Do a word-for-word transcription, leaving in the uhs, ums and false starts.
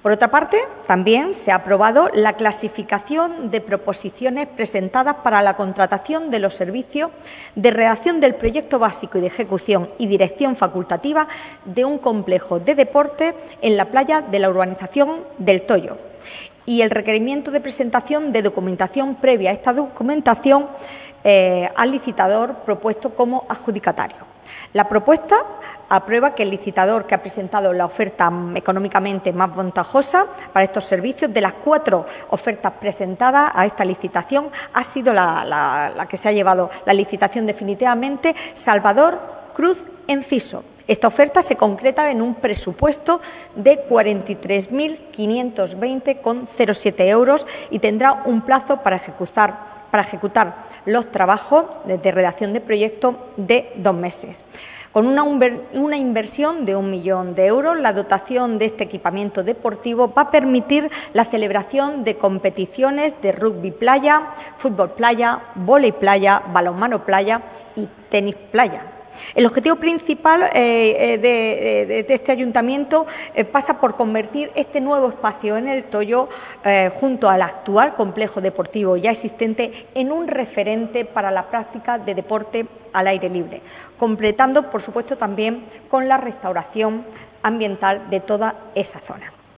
Por otra parte, también se ha aprobado la clasificación de proposiciones presentadas para la contratación de los servicios de redacción del proyecto básico y de ejecución y dirección facultativa de un complejo de deporte en la playa de la urbanización del Toyo, y el requerimiento de presentación de documentación previa a esta documentación eh, al licitador propuesto como adjudicatario. La propuesta aprueba que el licitador que ha presentado la oferta económicamente más ventajosa para estos servicios, de las cuatro ofertas presentadas a esta licitación, ha sido la, la, la que se ha llevado la licitación definitivamente, Salvador Cruz Enciso. Esta oferta se concreta en un presupuesto de cuarenta y tres mil quinientos veinte coma cero siete euros y tendrá un plazo para ejecutar, para ejecutar los trabajos de redacción de proyecto de dos meses. Con una, una inversión de un millón de euros, la dotación de este equipamiento deportivo va a permitir la celebración de competiciones de rugby playa, fútbol playa, vóley playa, balonmano playa y tenis playa. El objetivo principal eh, de, de, de este ayuntamiento eh, pasa por convertir este nuevo espacio en el Toyo, eh, junto al actual complejo deportivo ya existente, en un referente para la práctica de deporte al aire libre, completando, por supuesto, también con la restauración ambiental de toda esa zona.